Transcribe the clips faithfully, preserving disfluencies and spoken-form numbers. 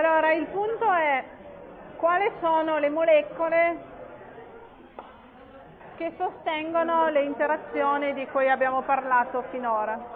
Allora, il punto è quali sono le molecole che sostengono le interazioni di cui abbiamo parlato finora.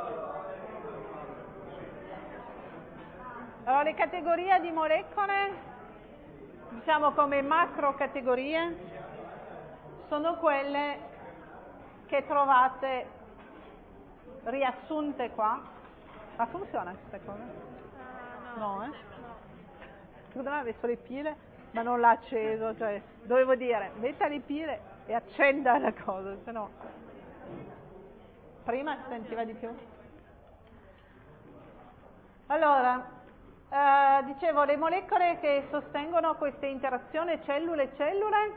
Allora, le categorie di molecole, diciamo come macro categorie, sono quelle che trovate riassunte qua. Ma funziona questa cosa? Uh, No, no, eh? no. Secondo me ha messo le pile, ma non l'ha acceso, cioè dovevo dire metta le pile e accenda la cosa, se no. Prima si sentiva di più. Allora, eh, dicevo, le molecole che sostengono queste interazioni cellule-cellule,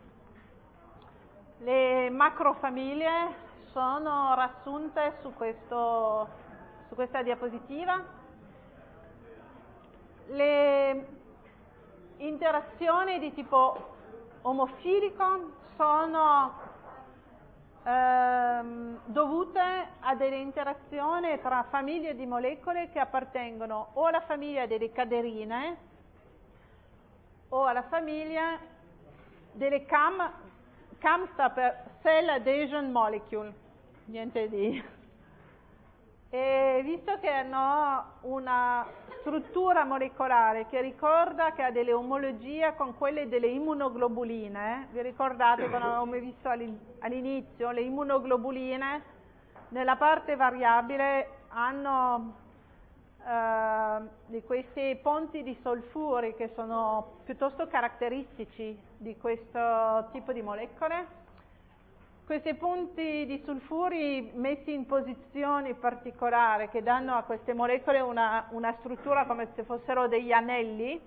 le macrofamiglie sono riassunte su, questo, su questa diapositiva. Le interazioni di tipo omofilico sono ehm, dovute a delle interazioni tra famiglie di molecole che appartengono o alla famiglia delle caderine o alla famiglia delle C A M. C A M sta per Cell Adhesion Molecule, niente di... E visto che hanno una struttura molecolare che ricorda che ha delle omologie con quelle delle immunoglobuline, vi ricordate quando avevamo visto all'inizio, le immunoglobuline nella parte variabile hanno eh, di questi ponti di solfuri che sono piuttosto caratteristici di questo tipo di molecole. Questi punti di sulfuri messi in posizioni particolari che danno a queste molecole una, una struttura come se fossero degli anelli,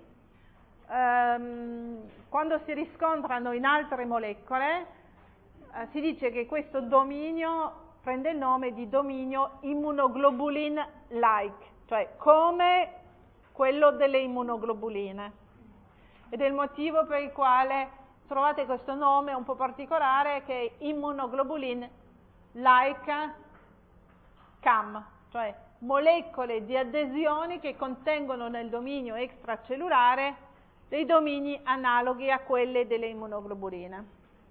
ehm, quando si riscontrano in altre molecole eh, si dice che questo dominio prende il nome di dominio immunoglobulin-like, cioè come quello delle immunoglobuline. Ed è il motivo per il quale trovate questo nome un po' particolare che è immunoglobulin like C A M, cioè molecole di adesioni che contengono nel dominio extracellulare dei domini analoghi a quelle delle immunoglobuline.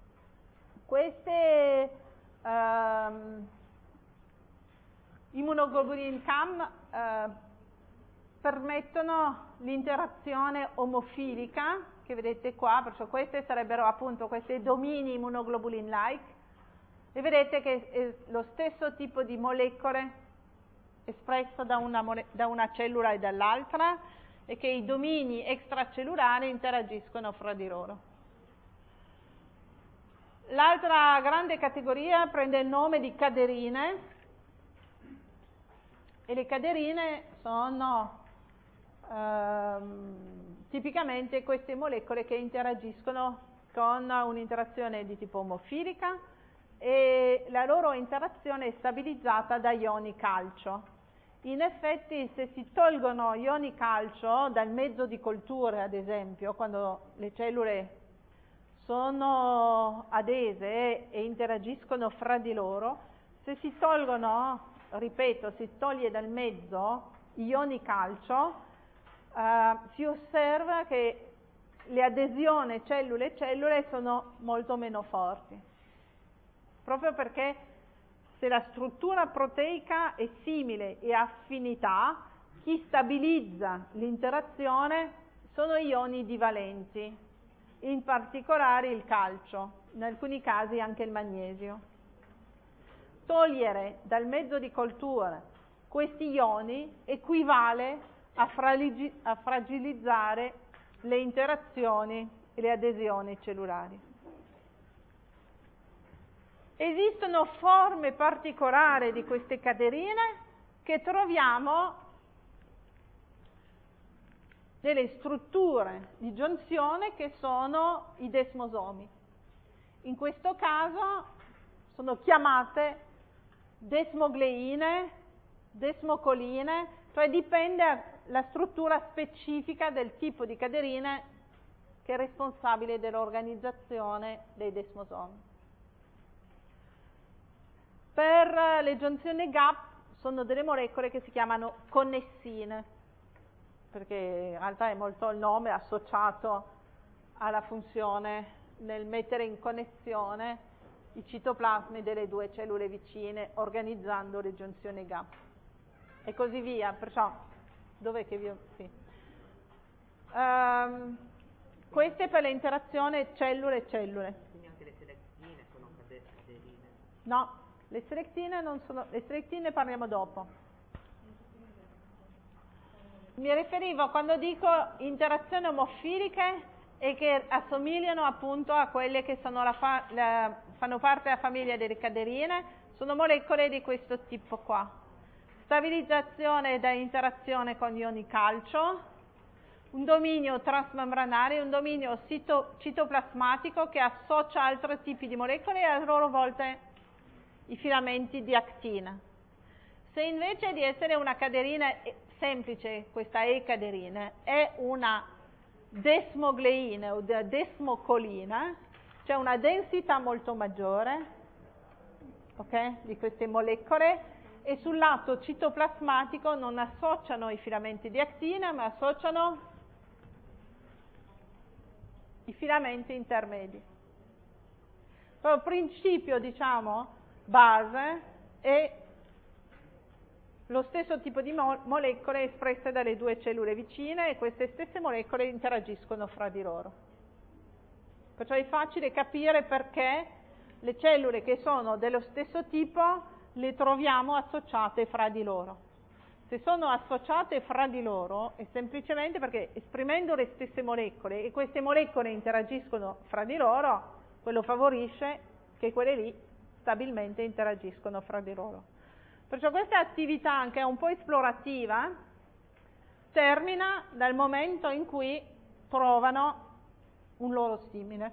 Queste ehm, immunoglobulin C A M eh, permettono l'interazione omofilica che vedete qua, perciò queste sarebbero appunto questi domini immunoglobulin-like, e vedete che è lo stesso tipo di molecole espresso da una, da una cellula e dall'altra, e che i domini extracellulari interagiscono fra di loro. L'altra grande categoria prende il nome di caderine, e le caderine sono ehm, tipicamente queste molecole che interagiscono con un'interazione di tipo omofilica e la loro interazione è stabilizzata da ioni calcio. In effetti, se si tolgono ioni calcio dal mezzo di coltura, ad esempio, quando le cellule sono adese e interagiscono fra di loro, se si tolgono, ripeto, si toglie dal mezzo ioni calcio, Uh, si osserva che le adesioni cellule-cellule sono molto meno forti, proprio perché se la struttura proteica è simile e ha affinità, chi stabilizza l'interazione sono ioni divalenti, in particolare il calcio, in alcuni casi anche il magnesio. Togliere dal mezzo di coltura questi ioni equivale a, fragili, a fragilizzare le interazioni e le adesioni cellulari. Esistono forme particolari di queste caderine che troviamo nelle strutture di giunzione che sono i desmosomi. In questo caso sono chiamate desmogleine, desmocoline, cioè dipende dalla struttura specifica del tipo di caderine che è responsabile dell'organizzazione dei desmosomi. Per le giunzioni gap sono delle molecole che si chiamano connessine. perché in realtà è molto il nome associato alla funzione nel mettere in connessione i citoplasmi delle due cellule vicine organizzando le giunzioni gap e così via. Perciò dov'è che vi ho... Sì. Um, queste per l'interazione cellule-cellule. Quindi anche le selectine sono caderine? No, le selectine non sono... le selectine parliamo dopo. Mi riferivo quando dico interazioni omofiliche e che assomigliano appunto a quelle che sono la fa, la, fanno parte della famiglia delle caderine, sono molecole di questo tipo qua. Stabilizzazione da interazione con ioni calcio, un dominio transmembranario, un dominio cito, citoplasmatico che associa altri tipi di molecole e a loro volta i filamenti di actina. Se invece di essere una caderina semplice, questa E-caderina, è una desmogleina o desmocolina, c'è una densità molto maggiore, okay, di queste molecole e sul lato citoplasmatico non associano i filamenti di actina ma associano i filamenti intermedi. Il principio, diciamo, base è lo stesso tipo di mo molecole espresse dalle due cellule vicine e queste stesse molecole interagiscono fra di loro. Perciò è facile capire perché le cellule che sono dello stesso tipo le troviamo associate fra di loro. Se sono associate fra di loro è semplicemente perché esprimendo le stesse molecole e queste molecole interagiscono fra di loro, quello favorisce che quelle lì stabilmente interagiscono fra di loro. Perciò questa attività anche un po' esplorativa termina dal momento in cui trovano un loro simile.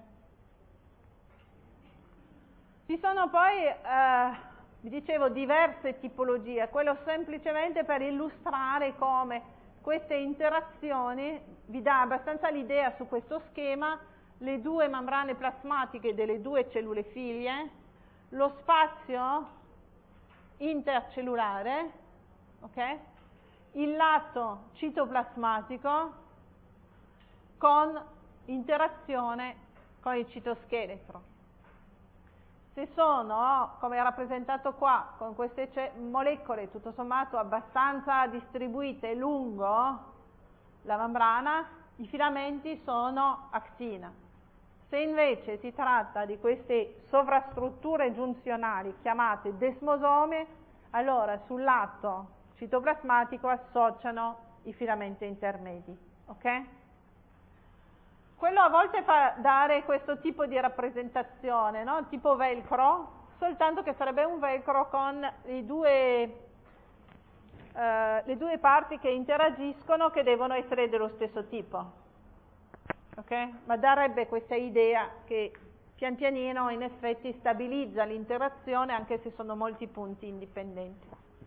Ci sono poi, eh, vi dicevo, diverse tipologie, quello semplicemente per illustrare come queste interazioni, vi dà abbastanza l'idea su questo schema, le due membrane plasmatiche delle due cellule figlie, lo spazio intercellulare, ok? Il lato citoplasmatico con interazione con il citoscheletro. Se sono, come è rappresentato qua, con queste molecole tutto sommato abbastanza distribuite lungo la membrana, i filamenti sono actina. Se invece si tratta di queste sovrastrutture giunzionali chiamate desmosomi, allora sul lato citoplasmatico associano i filamenti intermedi. Ok? Quello a volte fa dare questo tipo di rappresentazione, no? Tipo velcro, soltanto che sarebbe un velcro con i due, eh, le due parti che interagiscono che devono essere dello stesso tipo. Okay? Ma darebbe questa idea che pian pianino in effetti stabilizza l'interazione anche se sono molti punti indipendenti.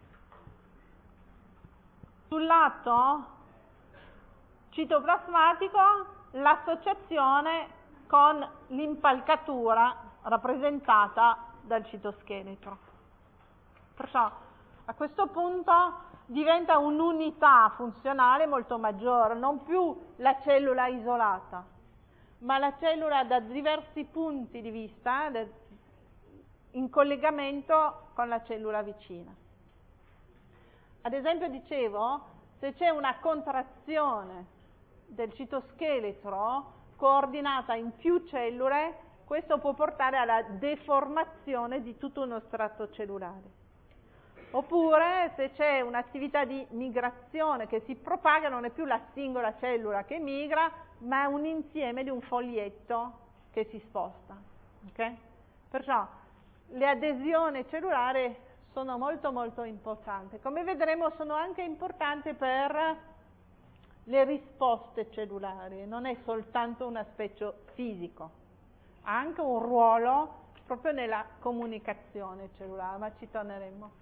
Sul lato citoplasmatico l'associazione con l'impalcatura rappresentata dal citoscheletro. Perciò a questo punto diventa un'unità funzionale molto maggiore, non più la cellula isolata, ma la cellula da diversi punti di vista in collegamento con la cellula vicina. Ad esempio dicevo, se c'è una contrazione del citoscheletro coordinata in più cellule, questo può portare alla deformazione di tutto uno strato cellulare. Oppure se c'è un'attività di migrazione che si propaga, non è più la singola cellula che migra, ma è un insieme di un foglietto che si sposta. Okay? Perciò le adesioni cellulari sono molto molto importanti. Come vedremo sono anche importanti per le risposte cellulari, non è soltanto un aspetto fisico, ha anche un ruolo proprio nella comunicazione cellulare, ma ci torneremo.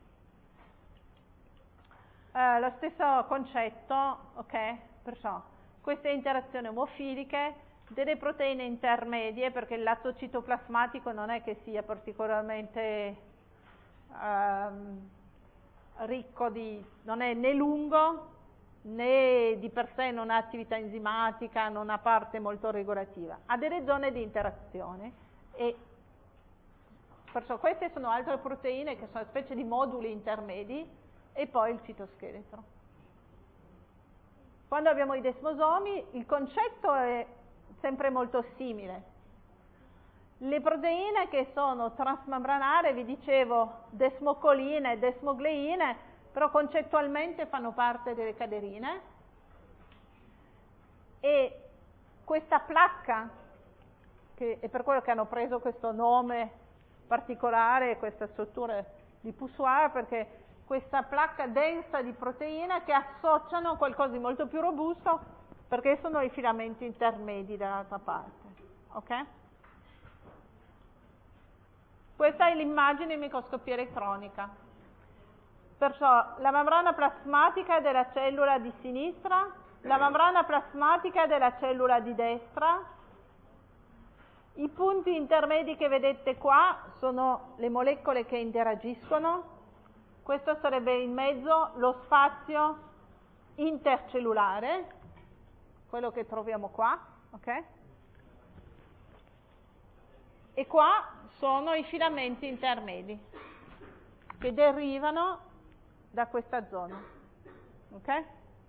Uh, lo stesso concetto, ok? Perciò queste interazioni omofiliche, delle proteine intermedie, perché il lato citoplasmatico non è che sia particolarmente um, ricco di, non è né lungo né di per sé non ha attività enzimatica, non ha parte molto regolativa, ha delle zone di interazione e perciò queste sono altre proteine che sono specie di moduli intermedi e poi il citoscheletro. Quando abbiamo i desmosomi il concetto è sempre molto simile. Le proteine che sono transmembranare, vi dicevo desmocoline e desmogleine, però concettualmente fanno parte delle caderine e questa placca, che è per quello che hanno preso questo nome particolare, questa struttura di Poussoir, perché questa placca densa di proteine che associano qualcosa di molto più robusto, perché sono i filamenti intermedi dall'altra parte. Ok? Questa è l'immagine in microscopia elettronica. Perciò la membrana plasmatica della cellula di sinistra, la membrana plasmatica della cellula di destra. I punti intermedi che vedete qua sono le molecole che interagiscono. Questo sarebbe in mezzo lo spazio intercellulare, quello che troviamo qua, ok? E qua sono i filamenti intermedi che derivano da questa zona, ok?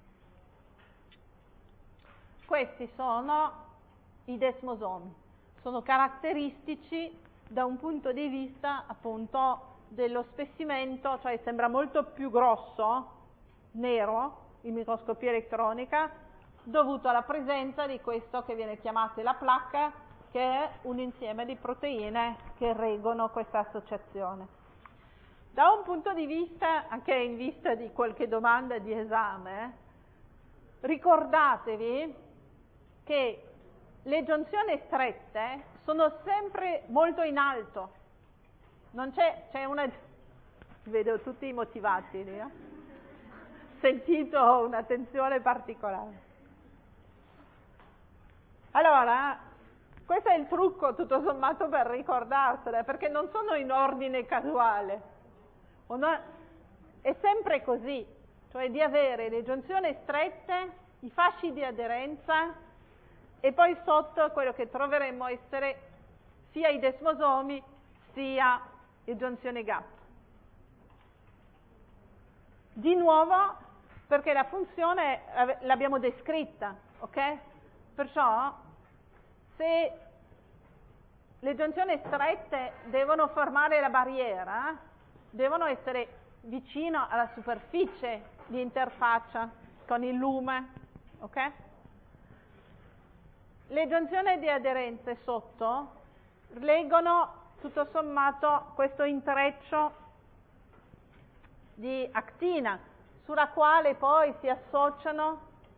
Questi sono i desmosomi, sono caratteristici da un punto di vista appunto dello spessimento, cioè sembra molto più grosso, nero, in microscopia elettronica, dovuto alla presenza di questo che viene chiamato la placca, che è un insieme di proteine che reggono questa associazione. Da un punto di vista, anche in vista di qualche domanda di esame, ricordatevi che le giunzioni strette sono sempre molto in alto. Non c'è, c'è una, vedo tutti motivati lì, eh? Sentito un'attenzione particolare. Allora, questo è il trucco tutto sommato per ricordarsela, perché non sono in ordine casuale. Una, è sempre così, cioè di avere le giunzioni strette, i fasci di aderenza e poi sotto quello che troveremmo essere sia i desmosomi sia le giunzioni gap. Di nuovo perché la funzione l'abbiamo descritta, ok? Perciò se le giunzioni strette devono formare la barriera, devono essere vicino alla superficie di interfaccia con il lume, ok? Le giunzioni di aderenza sotto leggono tutto sommato questo intreccio di actina sulla quale poi si associano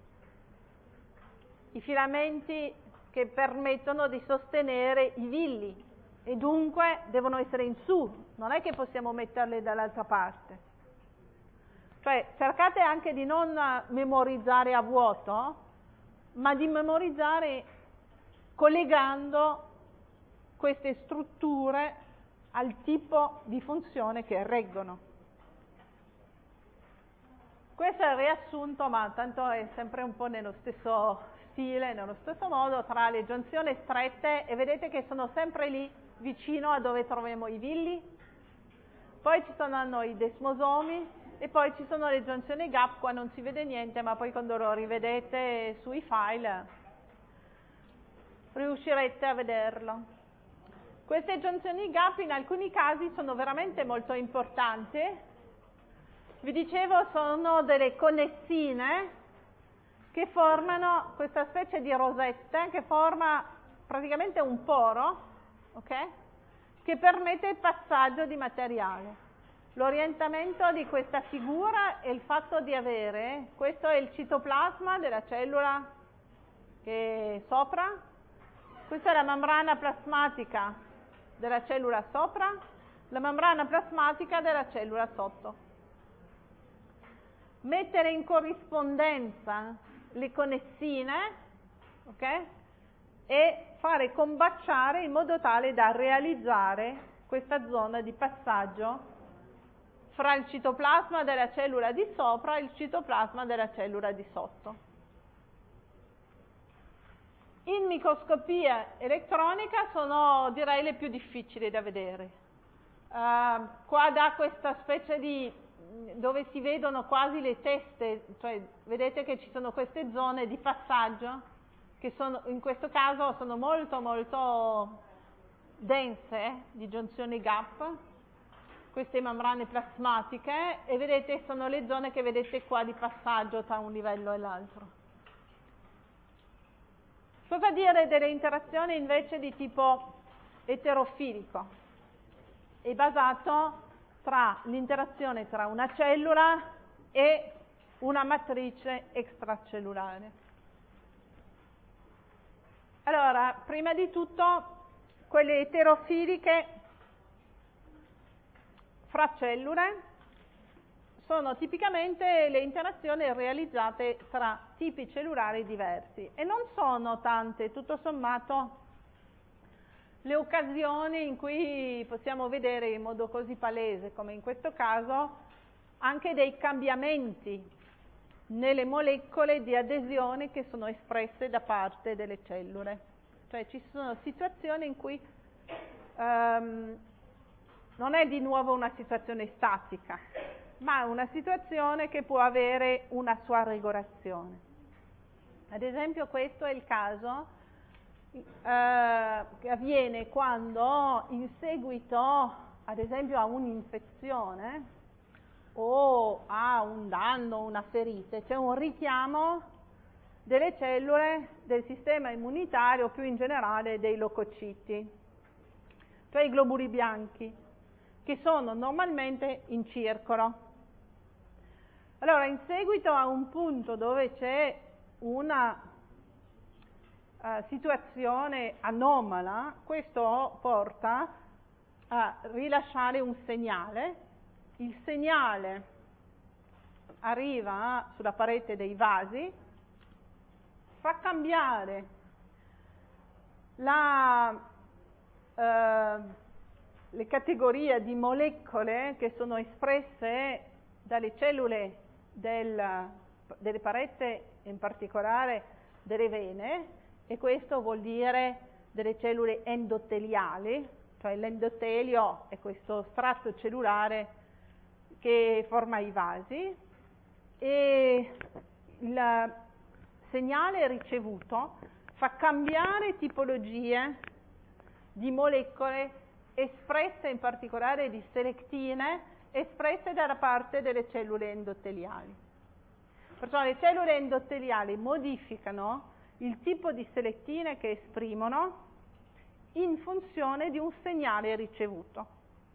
i filamenti che permettono di sostenere i villi e dunque devono essere in su, non è che possiamo metterli dall'altra parte. Cioè cercate anche di non memorizzare a vuoto, ma di memorizzare collegando queste strutture al tipo di funzione che reggono. Questo è il riassunto, ma tanto è sempre un po' nello stesso stile, nello stesso modo, tra le giunzioni strette, e vedete che sono sempre lì vicino a dove troviamo i villi. Poi ci sono i desmosomi e poi ci sono le giunzioni gap, qua non si vede niente, ma poi quando lo rivedete sui file riuscirete a vederlo. Queste giunzioni gap in alcuni casi sono veramente molto importanti. Vi dicevo, sono delle connessine che formano questa specie di rosetta che forma praticamente un poro, ok? Che permette il passaggio di materiale. L'orientamento di questa figura è il fatto di avere, questo è il citoplasma della cellula che è sopra, questa è la membrana plasmatica della cellula sopra, la membrana plasmatica della cellula sotto. Mettere in corrispondenza le connessine, ok? E fare combaciare in modo tale da realizzare questa zona di passaggio fra il citoplasma della cellula di sopra e il citoplasma della cellula di sotto. In microscopia elettronica sono, direi, le più difficili da vedere. Uh, qua da questa specie di, dove si vedono quasi le teste, cioè vedete che ci sono queste zone di passaggio, che sono, in questo caso sono molto molto dense, di giunzioni gap, queste membrane plasmatiche, e vedete sono le zone che vedete qua di passaggio tra un livello e l'altro. Cosa dire delle interazioni invece di tipo eterofilico? È basato tra l'interazione tra una cellula e una matrice extracellulare. Allora, prima di tutto, quelle eterofiliche fra cellule sono tipicamente le interazioni realizzate tra tipi cellulari diversi e non sono tante, tutto sommato, le occasioni in cui possiamo vedere in modo così palese, come in questo caso, anche dei cambiamenti nelle molecole di adesione che sono espresse da parte delle cellule. Cioè ci sono situazioni in cui um, non è di nuovo una situazione statica, ma una situazione che può avere una sua regolazione. Ad esempio questo è il caso eh, che avviene quando in seguito, ad esempio, a un'infezione o a un danno, una ferita, c'è un richiamo delle cellule del sistema immunitario, più in generale dei leucociti, cioè i globuli bianchi, che sono normalmente in circolo. Allora, in seguito a un punto dove c'è una uh, situazione anomala, questo porta a rilasciare un segnale. Il segnale arriva sulla parete dei vasi, fa cambiare la, uh, le categorie di molecole che sono espresse dalle cellule del, delle pareti, in particolare delle vene, e questo vuol dire delle cellule endoteliali, cioè l'endotelio è questo strato cellulare che forma i vasi, e il segnale ricevuto fa cambiare tipologie di molecole espresse, in particolare di selectine, espresse dalla parte delle cellule endoteliali. Perciò le cellule endoteliali modificano il tipo di selectine che esprimono in funzione di un segnale ricevuto.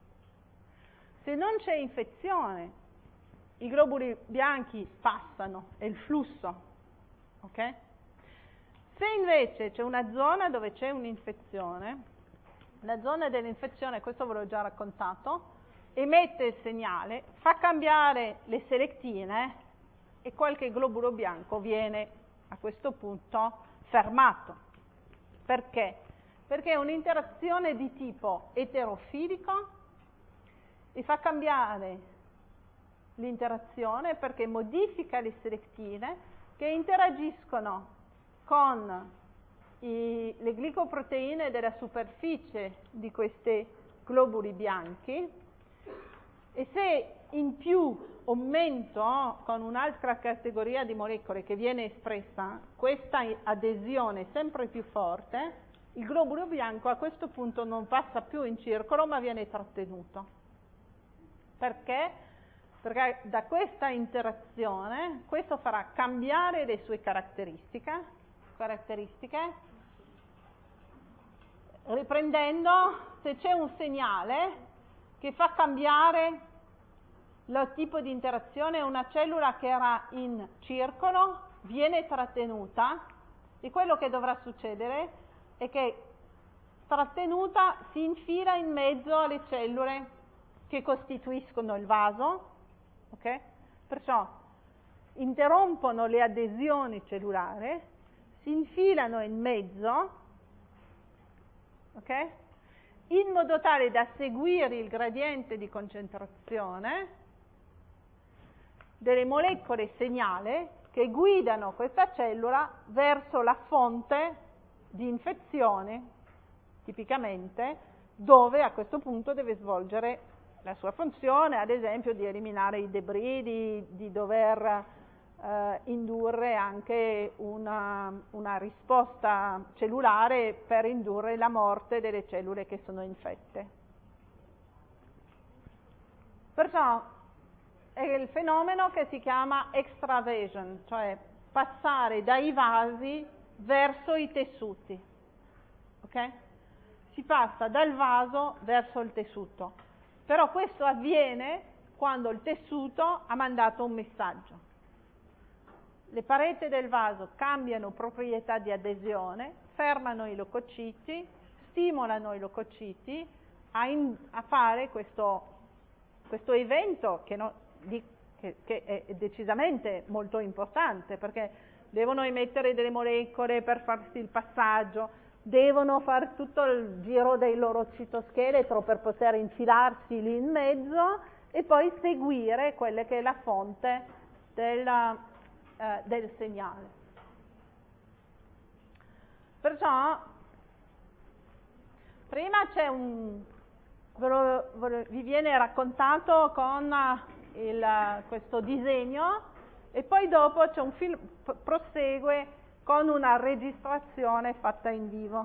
Se non c'è infezione, i globuli bianchi passano, è il flusso, ok? Se invece c'è una zona dove c'è un'infezione, la zona dell'infezione, questo ve l'ho già raccontato, emette il segnale, fa cambiare le selectine e qualche globulo bianco viene a questo punto fermato. Perché? Perché è un'interazione di tipo eterofilico e fa cambiare l'interazione perché modifica le selectine che interagiscono con i, le glicoproteine della superficie di questi globuli bianchi, e se in più aumento con un'altra categoria di molecole che viene espressa questa adesione sempre più forte, il globulo bianco a questo punto non passa più in circolo ma viene trattenuto. Perché? Perché da questa interazione questo farà cambiare le sue caratteristiche, caratteristiche riprendendo, se c'è un segnale che fa cambiare il tipo di interazione, una cellula che era in circolo viene trattenuta, e quello che dovrà succedere è che trattenuta si infila in mezzo alle cellule che costituiscono il vaso, ok? Perciò interrompono le adesioni cellulari, si infilano in mezzo, ok? In modo tale da seguire il gradiente di concentrazione delle molecole segnale che guidano questa cellula verso la fonte di infezione, tipicamente, dove a questo punto deve svolgere la sua funzione, ad esempio di eliminare i debris, di, di dover eh, indurre anche una, una risposta cellulare per indurre la morte delle cellule che sono infette. Perciò è il fenomeno che si chiama extravasion, cioè passare dai vasi verso i tessuti. Ok? Si passa dal vaso verso il tessuto. Però questo avviene quando il tessuto ha mandato un messaggio. Le pareti del vaso cambiano proprietà di adesione, fermano i leucociti, stimolano i leucociti a, in, a fare questo, questo evento che, no, di, che, che è decisamente molto importante, perché devono emettere delle molecole per farsi il passaggio, devono fare tutto il giro del loro citoscheletro per poter infilarsi lì in mezzo e poi seguire quella che è la fonte del, eh, del segnale. Perciò prima c'è un vi viene raccontato con il, questo disegno e poi dopo c'è un film prosegue con una registrazione fatta in vivo.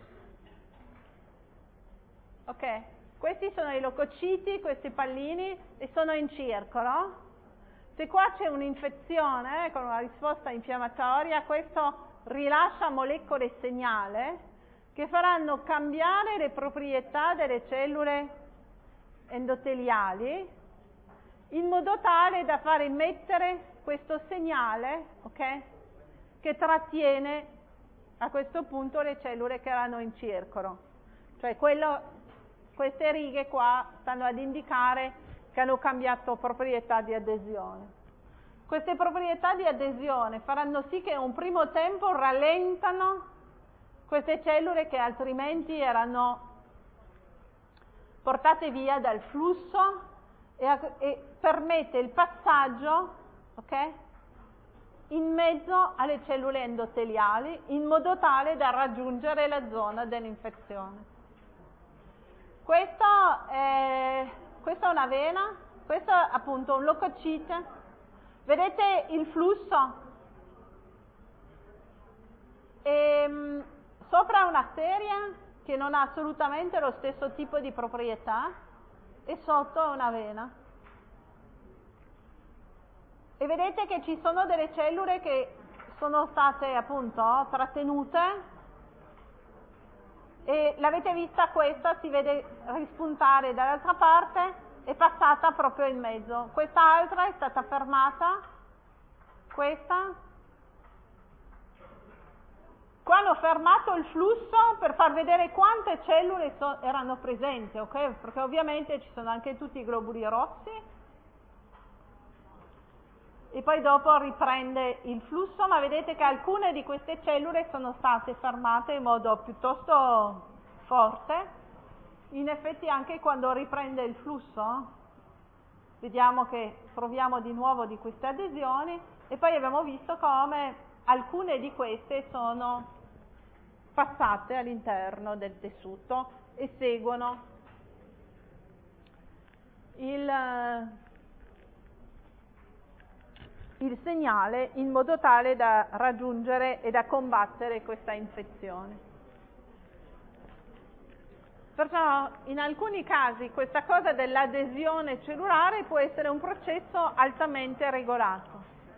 Ok, questi sono i leucociti, questi pallini, e sono in circolo. Se qua c'è un'infezione eh, con una risposta infiammatoria, questo rilascia molecole segnale che faranno cambiare le proprietà delle cellule endoteliali in modo tale da far emettere questo segnale, ok? Che trattiene a questo punto le cellule che erano in circolo. Cioè quello, queste righe qua stanno ad indicare che hanno cambiato proprietà di adesione. Queste proprietà di adesione faranno sì che un primo tempo rallentano queste cellule che altrimenti erano portate via dal flusso e, e permette il passaggio, ok? In mezzo alle cellule endoteliali in modo tale da raggiungere la zona dell'infezione. Questo è, questa è una vena, questo è appunto un leucocite. Vedete il flusso? E, sopra un'arteria che non ha assolutamente lo stesso tipo di proprietà e sotto è una vena. E vedete che ci sono delle cellule che sono state appunto trattenute e l'avete vista questa, si vede rispuntare dall'altra parte, è passata proprio in mezzo. Questa altra è stata fermata, questa. Qua hanno fermato il flusso per far vedere quante cellule so- erano presenti, ok? Perché ovviamente ci sono anche tutti i globuli rossi. E poi dopo riprende il flusso, ma vedete che alcune di queste cellule sono state fermate in modo piuttosto forte. In effetti anche quando riprende il flusso, vediamo che troviamo di nuovo di queste adesioni e poi abbiamo visto come alcune di queste sono passate all'interno del tessuto e seguono il... il segnale in modo tale da raggiungere e da combattere questa infezione. Perciò in alcuni casi questa cosa dell'adesione cellulare può essere un processo altamente regolato.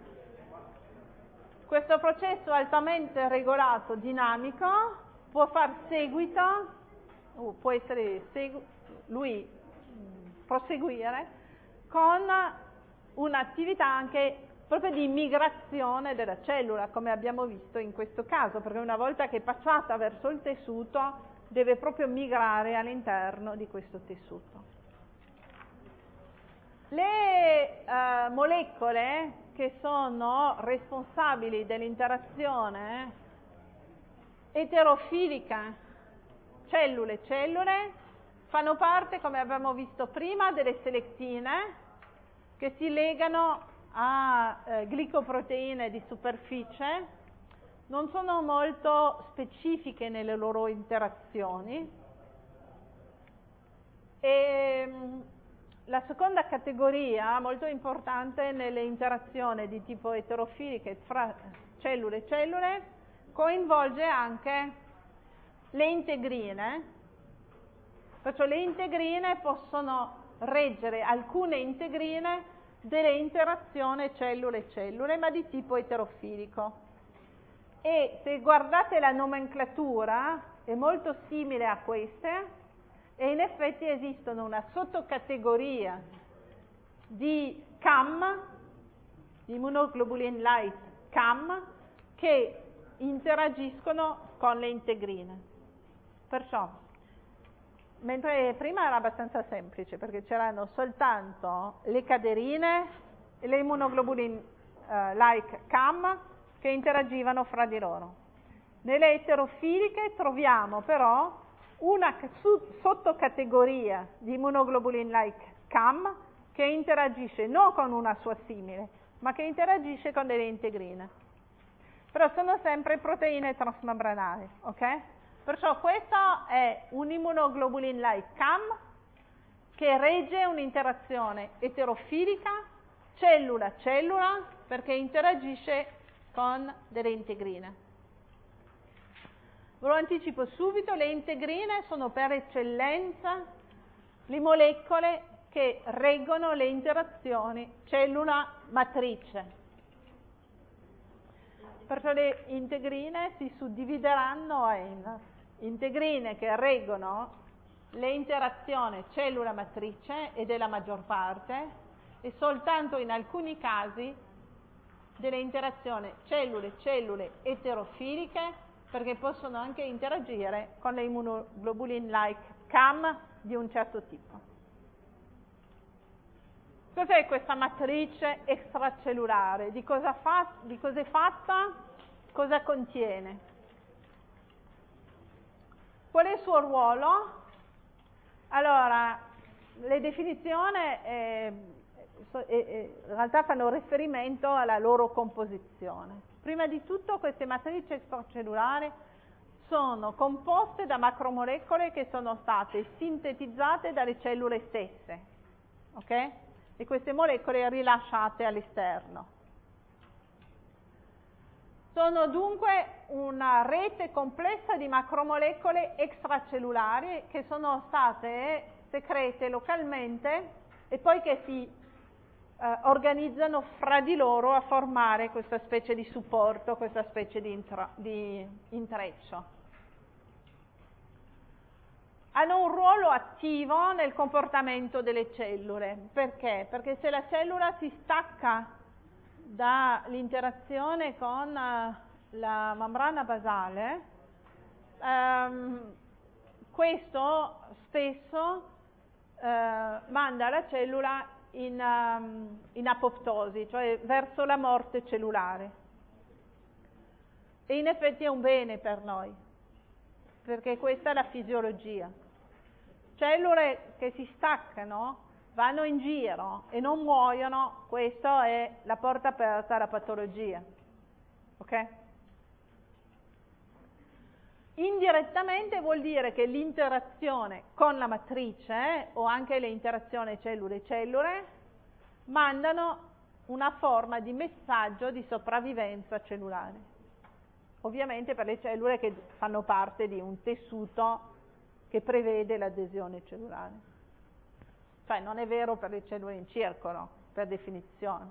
Questo processo altamente regolato, dinamico, può far seguito, o può essere segu- lui proseguire con un'attività anche proprio di migrazione della cellula, come abbiamo visto in questo caso, perché una volta che è passata verso il tessuto deve proprio migrare all'interno di questo tessuto. Le eh, molecole che sono responsabili dell'interazione eterofilica cellule-cellule fanno parte, come abbiamo visto prima, delle selectine che si legano a eh, glicoproteine di superficie, non sono molto specifiche nelle loro interazioni. E la seconda categoria, molto importante nelle interazioni di tipo eterofiliche fra cellule e cellule, coinvolge anche le integrine. Perciò le integrine possono reggere alcune integrine delle interazioni cellule-cellule, ma di tipo eterofilico. E se guardate la nomenclatura è molto simile a queste, e in effetti esistono una sottocategoria di C A M, di immunoglobulin light C A M, che interagiscono con le integrine. Perciò, mentre prima era abbastanza semplice, perché c'erano soltanto le caderine e le immunoglobulin uh, like C A M che interagivano fra di loro. Nelle eterofiliche troviamo però una sottocategoria di immunoglobulin like C A M che interagisce non con una sua simile, ma che interagisce con delle integrine. Però sono sempre proteine transmembranali, ok? Perciò questo è un immunoglobulin like C A M che regge un'interazione eterofilica cellula-cellula perché interagisce con delle integrine. Ve lo anticipo subito, le integrine sono per eccellenza le molecole che reggono le interazioni cellula-matrice. Perciò le integrine si suddivideranno in integrine che reggono le interazioni cellula-matrice, ed è la maggior parte, e soltanto in alcuni casi delle interazioni cellule-cellule eterofiliche, perché possono anche interagire con le immunoglobulin like C A M di un certo tipo. Cos'è questa matrice extracellulare? Di cosa, fa, di cosa è fatta? Cosa contiene? Qual è il suo ruolo? Allora, le definizioni eh, eh, eh, in realtà fanno riferimento alla loro composizione. Prima di tutto queste matrici extracellulari sono composte da macromolecole che sono state sintetizzate dalle cellule stesse, ok? E queste molecole rilasciate all'esterno. Sono dunque una rete complessa di macromolecole extracellulari che sono state secrete localmente e poi che si eh, organizzano fra di loro a formare questa specie di supporto, questa specie di, intra, di intreccio. Hanno un ruolo attivo nel comportamento delle cellule. Perché? Perché se la cellula si stacca dall'interazione con uh, la membrana basale, um, questo spesso uh, manda la cellula in, um, in apoptosi, cioè verso la morte cellulare. E in effetti è un bene per noi, perché questa è la fisiologia. Cellule che si staccano, vanno in giro e non muoiono, questa è la porta aperta alla patologia. Ok? Indirettamente vuol dire che l'interazione con la matrice, eh, o anche le interazioni cellule-cellule, mandano una forma di messaggio di sopravvivenza cellulare. Ovviamente per le cellule che fanno parte di un tessuto che prevede l'adesione cellulare. Cioè non è vero per le cellule in circolo, per definizione.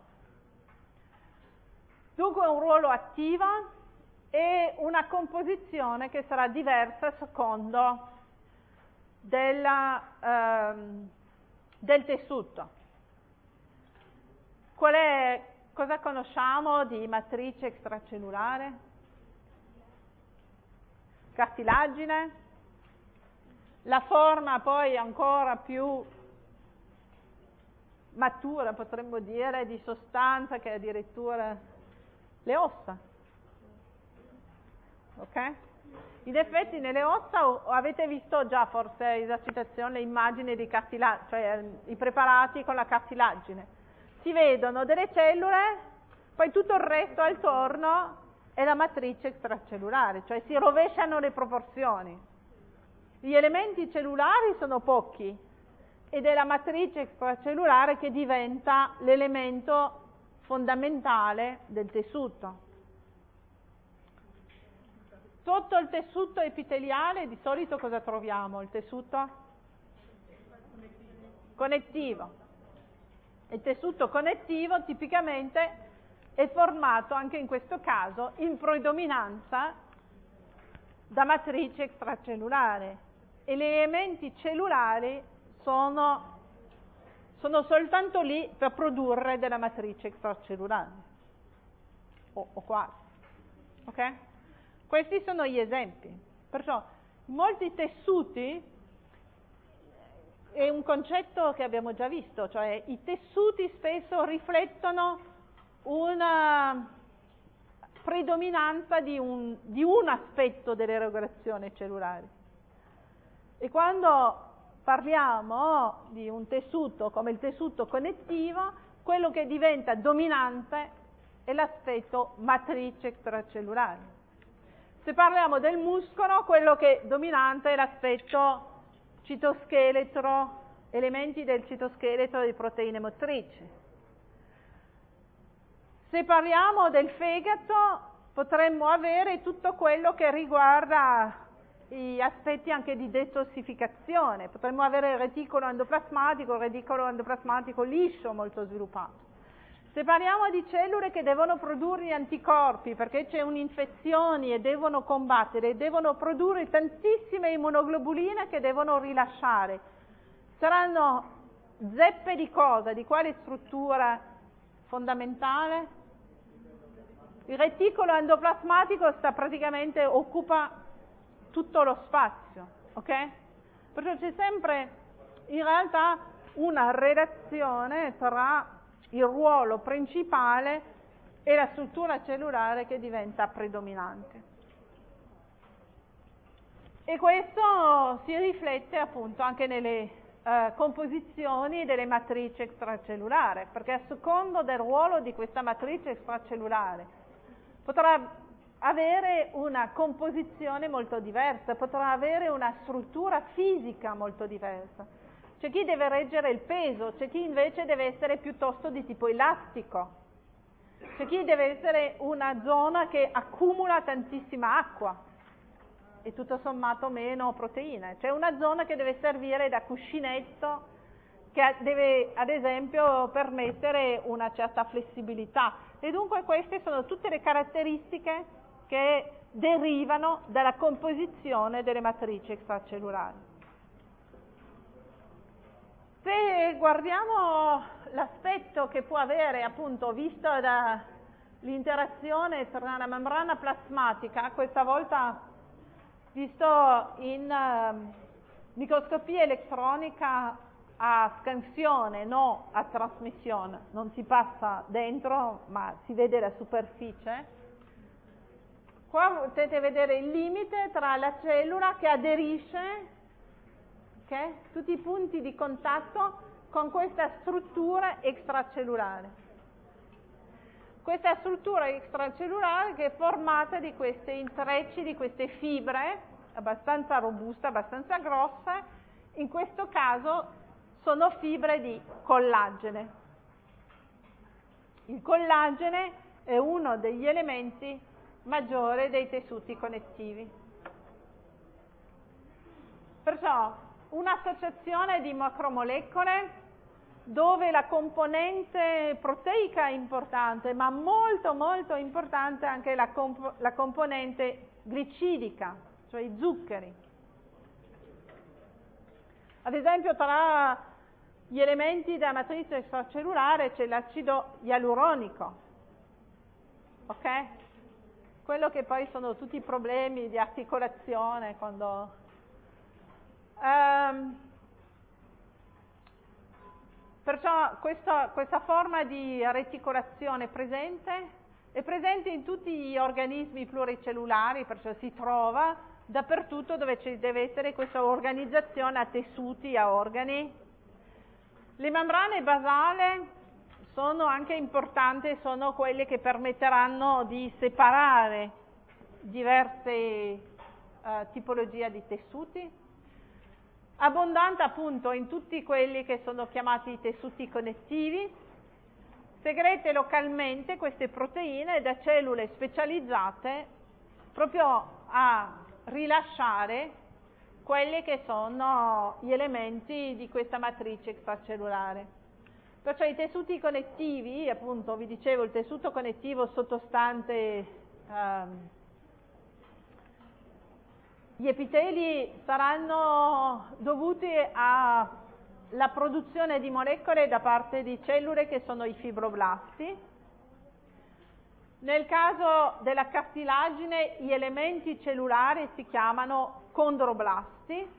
Dunque un ruolo attivo e una composizione che sarà diversa a secondo della, ehm, del tessuto. Qual è, cosa conosciamo di matrice extracellulare? Cartilagine. La forma poi ancora più matura, potremmo dire, di sostanza, che è addirittura le ossa. Ok? In effetti nelle ossa o, o avete visto già forse esercitazione le immagini di cartilagine, cioè i preparati con la cartilagine. si vedono delle cellule, poi tutto il resto attorno è la matrice extracellulare, cioè si rovesciano le proporzioni. Gli elementi cellulari sono pochi ed è la matrice extracellulare che diventa l'elemento fondamentale del tessuto. Sotto il tessuto epiteliale di solito cosa troviamo? Il tessuto connettivo. Il tessuto connettivo tipicamente è formato anche in questo caso in predominanza da matrice extracellulare e gli elementi cellulari sono, sono soltanto lì per produrre della matrice extracellulare o, o quasi, ok? Questi sono gli esempi. Perciò molti tessuti è un concetto che abbiamo già visto, cioè i tessuti spesso riflettono una predominanza di un, di un aspetto delle regolazioni cellulari. E quando parliamo di un tessuto come il tessuto connettivo, quello che diventa dominante è l'aspetto matrice extracellulare. Se parliamo del muscolo, quello che è dominante è l'aspetto citoscheletro, elementi del citoscheletro di proteine motrici. Se parliamo del fegato, potremmo avere tutto quello che riguarda gli aspetti anche di detossificazione. Potremmo avere il reticolo endoplasmatico, il reticolo endoplasmatico liscio molto sviluppato. Se parliamo di cellule che devono produrre gli anticorpi perché c'è un'infezione e devono combattere, devono produrre tantissime immunoglobuline che devono rilasciare. Saranno zeppe di cosa? Di quale struttura fondamentale? Il reticolo endoplasmatico sta praticamente, occupa tutto lo spazio, ok? Perciò c'è sempre in realtà una relazione tra il ruolo principale e la struttura cellulare che diventa predominante. E questo si riflette appunto anche nelle eh, composizioni delle matrici extracellulari, perché a secondo del ruolo di questa matrice extracellulare potrà avere una composizione molto diversa, potrà avere una struttura fisica molto diversa. C'è chi deve reggere il peso, c'è chi invece deve essere piuttosto di tipo elastico, c'è chi deve essere una zona che accumula tantissima acqua e tutto sommato meno proteine. C'è una zona che deve servire da cuscinetto, che deve ad esempio permettere una certa flessibilità. E dunque queste sono tutte le caratteristiche che derivano dalla composizione delle matrici extracellulari. Se guardiamo l'aspetto che può avere, appunto, visto dall'interazione tra la membrana plasmatica, questa volta visto in uh, microscopia elettronica a scansione, no a trasmissione, non si passa dentro ma si vede la superficie. Qua potete vedere il limite tra la cellula che aderisce, okay, tutti i punti di contatto con questa struttura extracellulare. Questa struttura extracellulare che è formata di questi intrecci, di queste fibre abbastanza robuste, abbastanza grosse, in questo caso sono fibre di collagene. Il collagene è uno degli elementi maggiori dei tessuti connettivi. Perciò un'associazione di macromolecole dove la componente proteica è importante, ma molto molto importante anche la, comp- la componente glicidica, cioè i zuccheri. Ad esempio tra gli elementi della matrice extracellulare c'è l'acido ialuronico, ok? Quello che poi sono tutti i problemi di articolazione quando... Um, perciò questa, questa forma di reticolazione presente è presente in tutti gli organismi pluricellulari, perciò si trova dappertutto dove ci deve essere questa organizzazione a tessuti, a organi. Le membrane basali sono anche importanti, sono quelle che permetteranno di separare diverse eh, tipologie di tessuti. Abbondante appunto in tutti quelli che sono chiamati tessuti connettivi, segrete localmente queste proteine da cellule specializzate proprio a rilasciare quelli che sono gli elementi di questa matrice extracellulare. Perciò i tessuti connettivi, appunto vi dicevo il tessuto connettivo sottostante ehm, gli epiteli saranno dovuti alla produzione di molecole da parte di cellule che sono i fibroblasti. Nel caso della cartilagine gli elementi cellulari si chiamano condroblasti,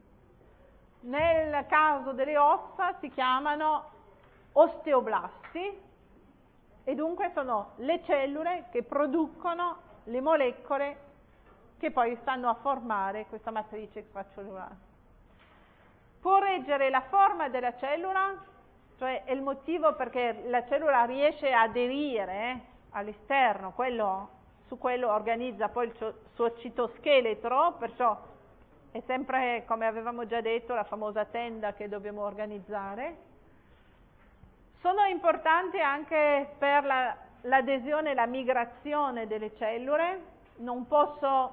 nel caso delle ossa si chiamano osteoblasti e dunque sono le cellule che producono le molecole che poi stanno a formare questa matrice extracellulare. Può reggere la forma della cellula, cioè è il motivo perché la cellula riesce a aderire all'esterno, quello, su quello organizza poi il suo citoscheletro, perciò è sempre, come avevamo già detto, la famosa tenda che dobbiamo organizzare. Sono importanti anche per la, l'adesione e la migrazione delle cellule. Non posso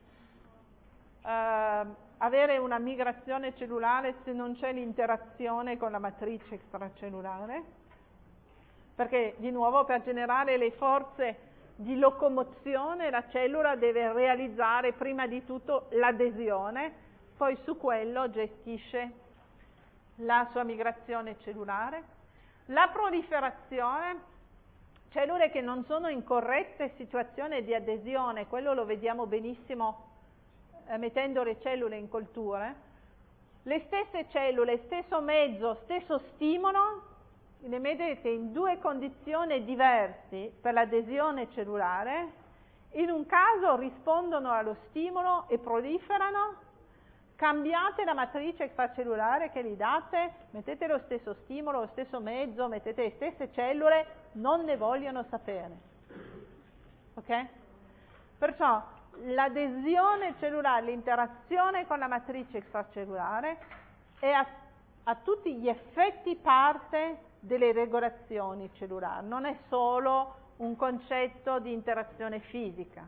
eh, avere una migrazione cellulare se non c'è l'interazione con la matrice extracellulare, perché di nuovo per generare le forze di locomozione la cellula deve realizzare prima di tutto l'adesione, poi su quello gestisce la sua migrazione cellulare. La proliferazione, cellule che non sono in corrette situazioni di adesione, quello lo vediamo benissimo eh, mettendo le cellule in colture, le stesse cellule, stesso mezzo, stesso stimolo, le vedete in due condizioni diverse per l'adesione cellulare, in un caso rispondono allo stimolo e proliferano, cambiate la matrice extracellulare che gli date, mettete lo stesso stimolo, lo stesso mezzo, mettete le stesse cellule, non ne vogliono sapere. Ok? Perciò l'adesione cellulare, l'interazione con la matrice extracellulare è a, a tutti gli effetti parte delle regolazioni cellulari, non è solo un concetto di interazione fisica.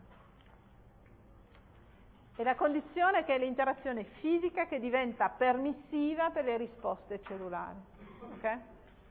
È la condizione che è l'interazione fisica che diventa permissiva per le risposte cellulari. Okay?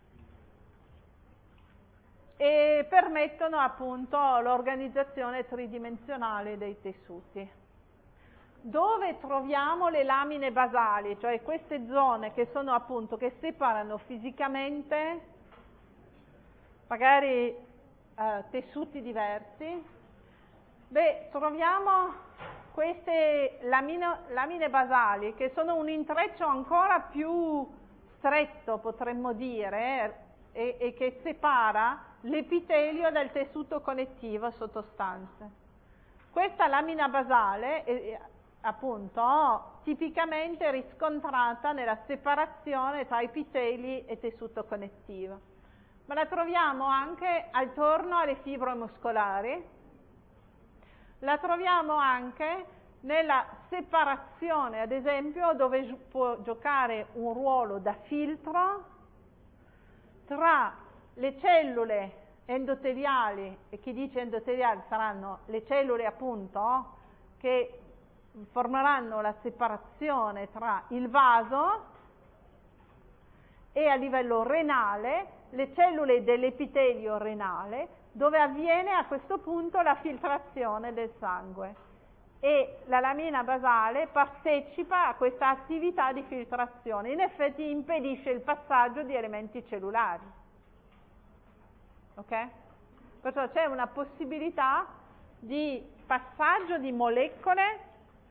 E permettono appunto l'organizzazione tridimensionale dei tessuti. Dove troviamo le lamine basali, cioè queste zone che sono appunto, che separano fisicamente magari eh, tessuti diversi? Beh, troviamo queste lamine, lamine basali che sono un intreccio ancora più stretto, potremmo dire, e, e che separa l'epitelio dal tessuto connettivo sottostante. Questa lamina basale è appunto tipicamente riscontrata nella separazione tra epiteli e tessuto connettivo, ma la troviamo anche attorno alle fibre muscolari, la troviamo anche nella separazione, ad esempio, dove può giocare un ruolo da filtro tra le cellule endoteliali, e chi dice endoteliali saranno le cellule appunto che formeranno la separazione tra il vaso e a livello renale le cellule dell'epitelio renale, dove avviene a questo punto la filtrazione del sangue e la lamina basale partecipa a questa attività di filtrazione, in effetti impedisce il passaggio di elementi cellulari. Ok? Perciò c'è una possibilità di passaggio di molecole,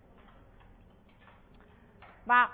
ma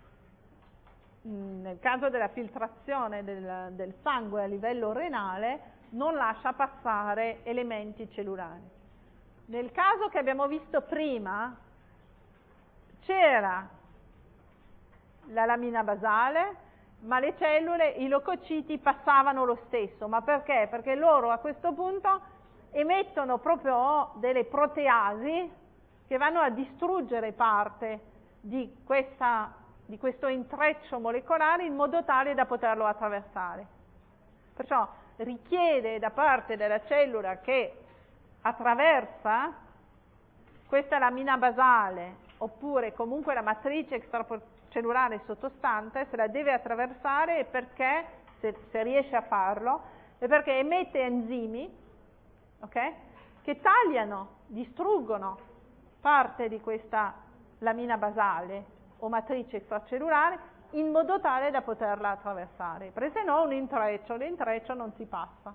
nel caso della filtrazione del, del sangue a livello renale non lascia passare elementi cellulari. Nel caso che abbiamo visto prima c'era la lamina basale, ma le cellule, i leucociti passavano lo stesso. Ma perché? Perché loro a questo punto emettono proprio delle proteasi che vanno a distruggere parte di, questa, di questo intreccio molecolare in modo tale da poterlo attraversare. Perciò richiede da parte della cellula che attraversa questa lamina basale, oppure comunque la matrice extracellulare sottostante, se la deve attraversare perché, se, se riesce a farlo, è perché emette enzimi, okay, che tagliano, distruggono parte di questa lamina basale o matrice extracellulare in modo tale da poterla attraversare, perché se no un intreccio, l'intreccio non si passa.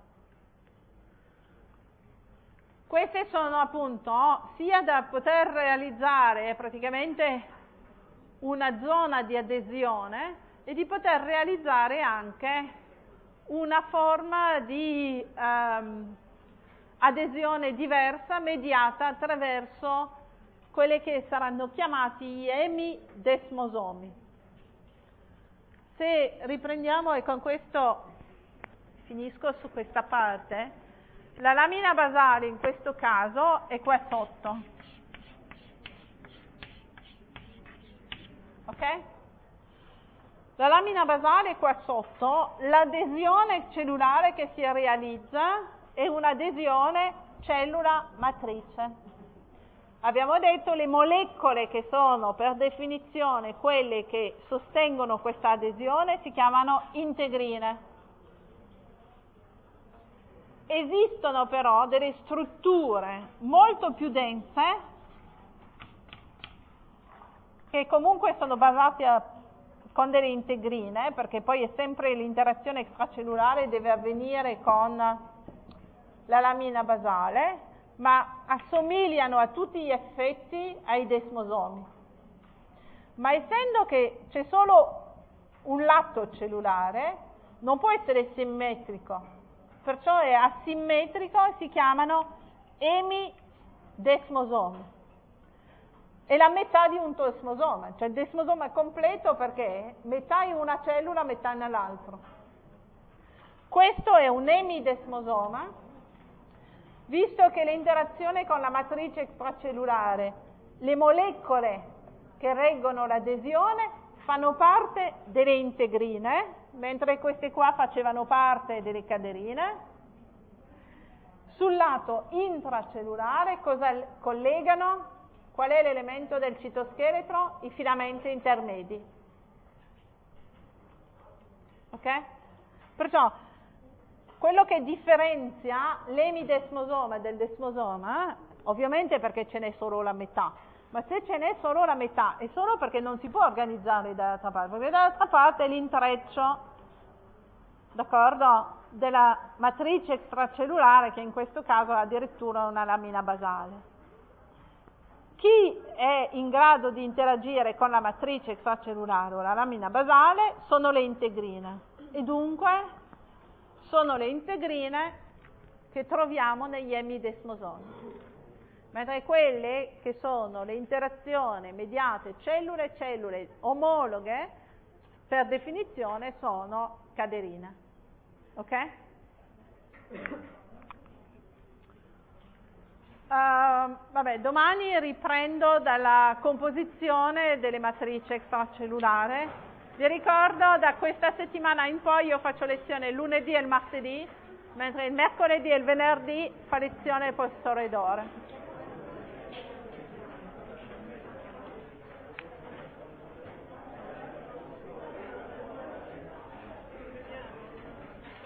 Queste sono appunto sia da poter realizzare praticamente una zona di adesione e di poter realizzare anche una forma di ehm, adesione diversa mediata attraverso quelle che saranno chiamati gli emidesmosomi. Se riprendiamo, e con questo finisco su questa parte, la lamina basale in questo caso è qua sotto, ok? La lamina basale è qua sotto, l'adesione cellulare che si realizza è un'adesione cellula-matrice. Abbiamo detto le molecole che sono per definizione quelle che sostengono questa adesione si chiamano integrine. Esistono però delle strutture molto più dense che comunque sono basate a, con delle integrine, perché poi è sempre l'interazione extracellulare deve avvenire con la lamina basale, ma assomigliano a tutti gli effetti ai desmosomi. Ma essendo che c'è solo un lato cellulare, non può essere simmetrico, perciò è asimmetrico e si chiamano emidesmosomi. È la metà di un desmosoma, cioè il desmosoma è completo perché metà in una cellula, metà nell'altro. Questo è un emidesmosoma, visto che l'interazione con la matrice extracellulare, le molecole che reggono l'adesione fanno parte delle integrine, mentre queste qua facevano parte delle caderine. Sul lato intracellulare cosa collegano? Qual è l'elemento del citoscheletro? I filamenti intermedi. Ok? Perciò quello che differenzia l'emidesmosoma del desmosoma, ovviamente perché ce n'è solo la metà, ma se ce n'è solo la metà è solo perché non si può organizzare dall'altra parte, perché dall'altra parte è l'intreccio, d'accordo, della matrice extracellulare, che in questo caso ha addirittura una lamina basale. Chi è in grado di interagire con la matrice extracellulare o la lamina basale sono le integrine, e dunque sono le integrine che troviamo negli emidesmosomi, mentre quelle che sono le interazioni mediate cellule-cellule omologhe, per definizione sono caderine. Ok? Uh, vabbè, domani riprendo dalla composizione delle matrici extracellulari. Vi ricordo, da questa settimana in poi io faccio lezione il lunedì e il martedì, mentre il mercoledì e il venerdì fa lezione il professore Dore.